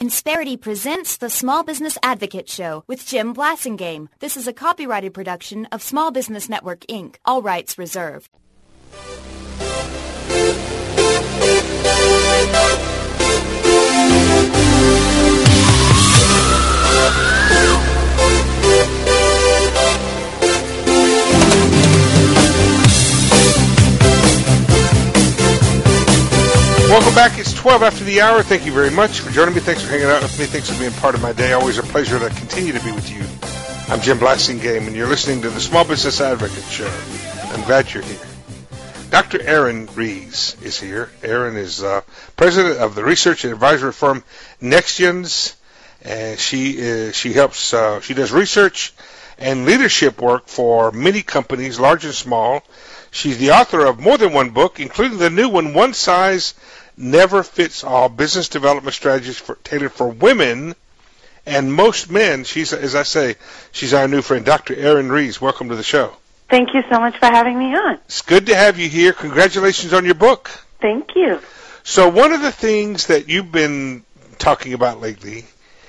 Insperity presents the Small Business Advocate Show with Jim Blasingame. This is a copyrighted production of Small Business Network, Inc., all rights reserved. Welcome back. It's 12 after the hour. Thank you very much for joining me. Thanks for hanging out with me. Thanks for being part of my day. Always a pleasure to continue to be with you. I'm Jim Blasingame, and you're listening to the Small Business Advocate Show. I'm glad you're here. Dr. Erin Rees is here. Erin is president of the research and advisory firm NextGens, and she does research and leadership work for many companies, large and small. She's the author of more than one book, including the new one, One Size Never Fits All, Business Development Strategies Tailored for Women and Most Men. She's, as I say, she's our new friend, Dr. Erin Rees. Welcome to the show. Thank you so much for having me on. It's good to have you here. Congratulations on your book. Thank you. So one of the things that you've been talking about lately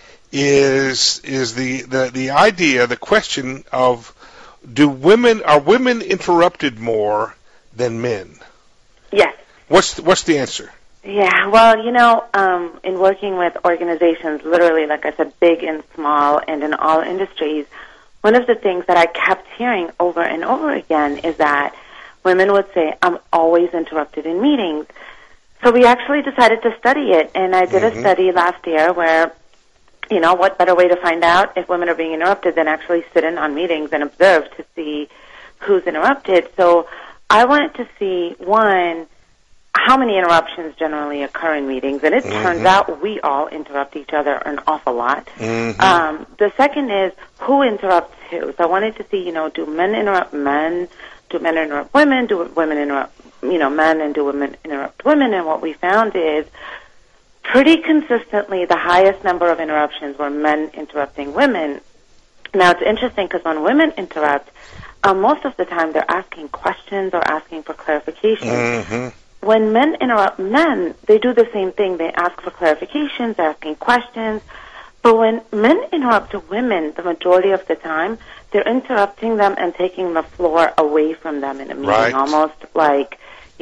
is the idea, the question of are women interrupted more than men? Yes. What's the answer? Yeah, well, in working with organizations, literally, like I said, big and small and in all industries, one of the things that I kept hearing over and over again is that women would say, I'm always interrupted in meetings. So we actually decided to study it, and I did a study last year where, what better way to find out if women are being interrupted than actually sit in on meetings and observe to see who's interrupted. So I wanted to see, one, how many interruptions generally occur in meetings, and it turns out we all interrupt each other an awful lot. The second is who interrupts who. So I wanted to see, do men interrupt men? Do men interrupt women? Do women interrupt, men, and do women interrupt women? And what we found is pretty consistently the highest number of interruptions were men interrupting women. Now, it's interesting because when women interrupt, most of the time they're asking questions or asking for clarification. When men interrupt men, they do the same thing. They ask for clarifications, asking questions. But when men interrupt women, the majority of the time, they're interrupting them and taking the floor away from them in a meeting, almost like,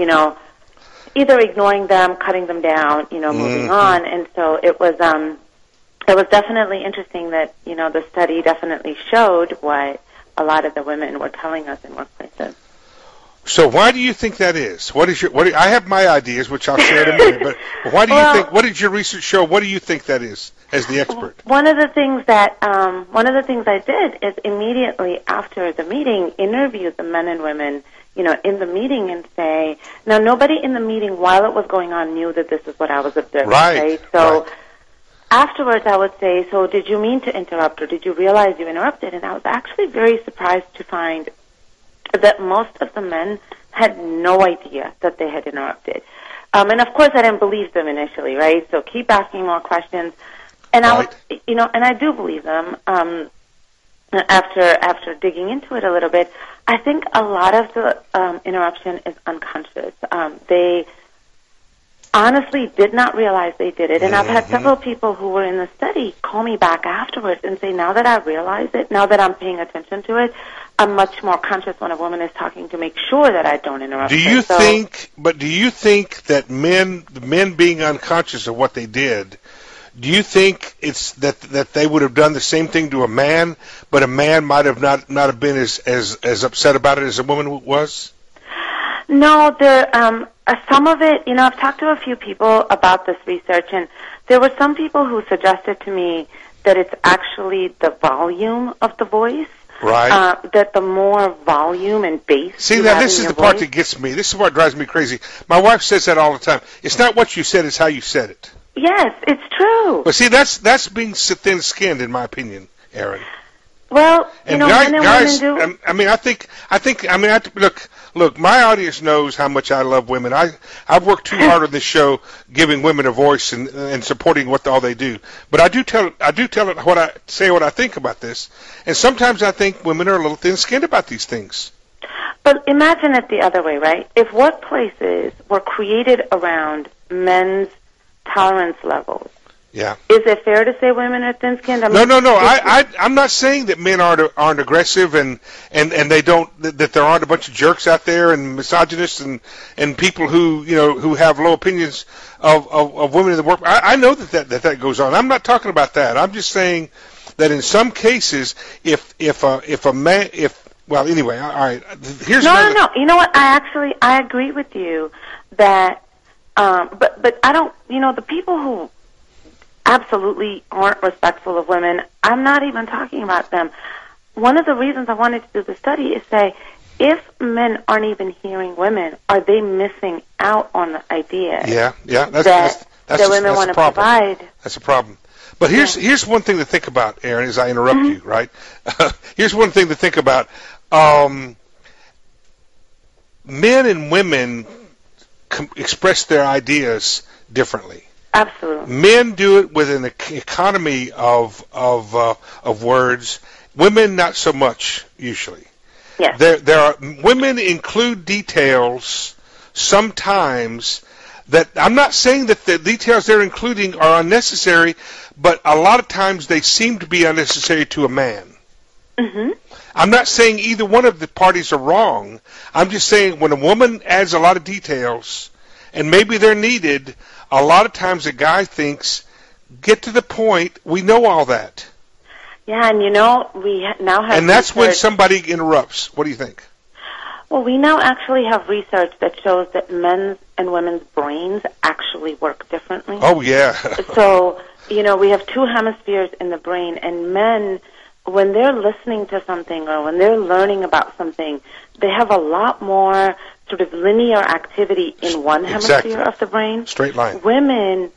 either ignoring them, cutting them down, moving on. And so it was definitely interesting that, the study definitely showed what a lot of the women were telling us in workplaces. So why do you think that is? I have my ideas, which I'll share in a minute, but why do you think, what did your research show? What do you think that is as the expert? One of the things I did is immediately after the meeting interview the men and women, in the meeting and say, now nobody in the meeting while it was going on knew that this is what I was observing, right? So afterwards I would say, so did you mean to interrupt or did you realize you interrupted? And I was actually very surprised to find that most of the men had no idea that they had interrupted. And of course I didn't believe them initially, right? So keep asking more questions. And I I do believe them. After digging into it a little bit, I think a lot of the interruption is unconscious. They honestly did not realize they did it. And I've had several people who were in the study call me back afterwards and say, now that I realize it, now that I'm paying attention to it, I'm much more conscious when a woman is talking to make sure that I don't interrupt her. Do you think that men being unconscious of what they did, do you think it's that they would have done the same thing to a man, but a man might have not have been as upset about it as a woman was? No, some of it, I've talked to a few people about this research, and there were some people who suggested to me that it's actually the volume of the voice. Right. That the more volume and bass. See, now this is the part that gets me. This is what drives me crazy. My wife says that all the time. It's not what you said, it's how you said it. Yes, it's true. But see, that's being thin-skinned, in my opinion, Erin. Well, men and women do. Look, my audience knows how much I love women. I've worked too hard on this show, giving women a voice and supporting all they do. But I do tell it what I think about this. And sometimes I think women are a little thin-skinned about these things. But imagine it the other way, right? If workplaces were created around men's tolerance levels, Yeah. Is it fair to say women are thin-skinned? I mean, No. I'm not saying that men aren't aggressive and they don't, that there aren't a bunch of jerks out there and misogynists and people who have low opinions of women in the work. I know that goes on. I'm not talking about that. I'm just saying that in some cases, well, anyway, all right. Here's no. You know what? I agree with you that, but I don't. The people who absolutely aren't respectful of women, I'm not even talking about them. One of the reasons I wanted to do the study is say, if men aren't even hearing women, are they missing out on the idea? Yeah. That women want to provide. That's a problem. But here's one thing to think about, Erin, as I interrupt you, right? Here's one thing to think about. Men and women express their ideas differently. Absolutely. Men do it with an economy of words. Women not so much usually. Yes. There are women include details sometimes that I'm not saying that the details they're including are unnecessary, but a lot of times they seem to be unnecessary to a man. Mm-hmm. I'm not saying either one of the parties are wrong. I'm just saying when a woman adds a lot of details, and maybe they're needed, a lot of times a guy thinks, get to the point, we know all that. Yeah, and we now have And that's when research. somebody interrupts. What do you think? Well, we now actually have research that shows that men's and women's brains actually work differently. Oh, yeah. So, we have two hemispheres in the brain, and men, when they're listening to something or when they're learning about something, they have a lot more sort more activity in one hemisphere of the brain. Straight line. Women,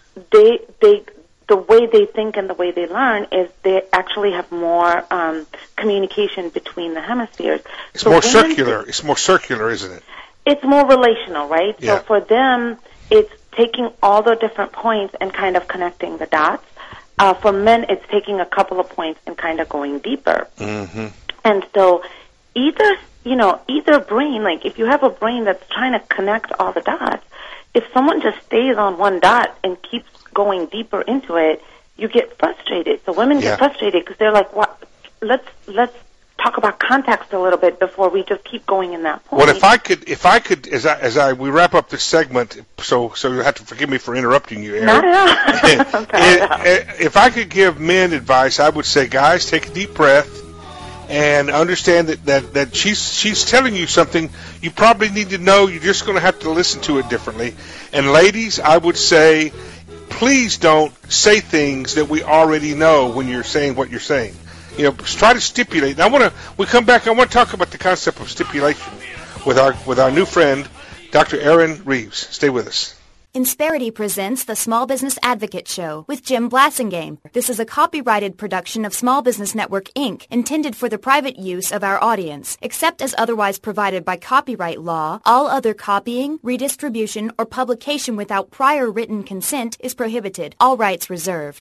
the way they think and the way they learn is they actually have more communication between the hemispheres. It's more circular. It's more circular, isn't it? It's more relational, right? Yeah. So for them, it's taking all the different points and kind of connecting the dots. For men, it's taking a couple of points and kind of going deeper. Mm-hmm. And so either brain, like if you have a brain that's trying to connect all the dots, if someone just stays on one dot and keeps going deeper into it, you get frustrated. So women get frustrated because they're like, "What? Let's talk about context a little bit before we just keep going in that point." Well, if I could, as we wrap up this segment, so you'll have to forgive me for interrupting you, Erin. Not at all. If I could give men advice, I would say, guys, take a deep breath and understand that she's telling you something you probably need to know. You're just going to have to listen to it differently. And ladies, I would say, please don't say things that we already know when you're saying what you're saying. Try to stipulate. When we come back, I want to talk about the concept of stipulation with our new friend, Dr. Erin Reeves. Stay with us. Insperity presents the Small Business Advocate Show with Jim Blassingame. This is a copyrighted production of Small Business Network, Inc., intended for the private use of our audience. Except as otherwise provided by copyright law, all other copying, redistribution, or publication without prior written consent is prohibited. All rights reserved.